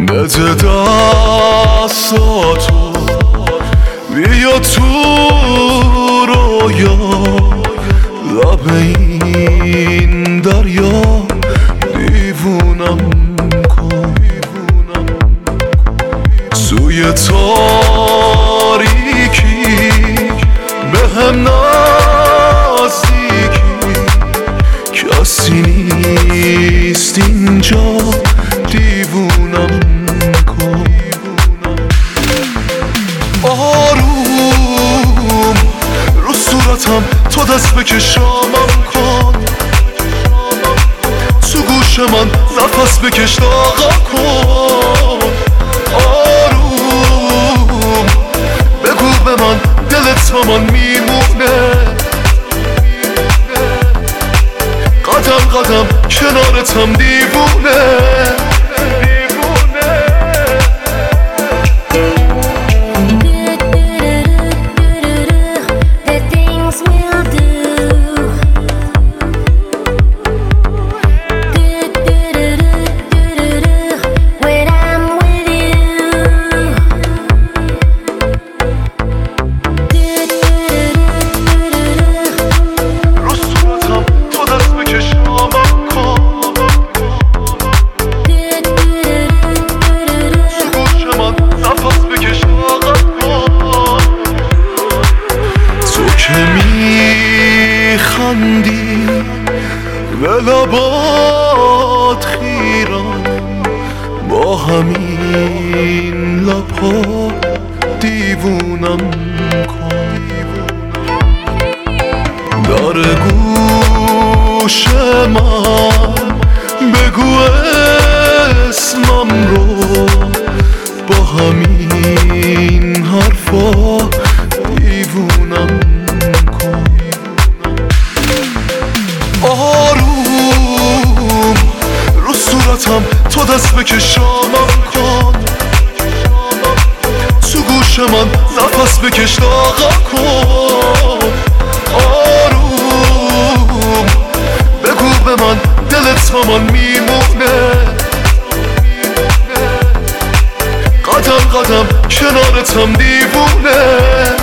بده دستاتو بیا تو رویا لب این دریا دیوونم کن سوی تاریکی به هم نزدیکی کسی نیست اینجا دیوونم کن آروم رو صورتم تو دست بکشامم کن تو گوش من نفس بکش داغم کن آروم بگو به من دلت تا من میمونه قدم قدم کنارتم دیوونه میخندی به لبات خیرم با همین لبها دیوونم کن در گوش من بگو اسمم رو با همین حرفا دیوونم آروم رو صورتم تو دست بکشامم کن تو گوش من نفس بکش داغم کن آروم بگو به من دلت تا من میمونه قدم قدم کنارتم دیوونه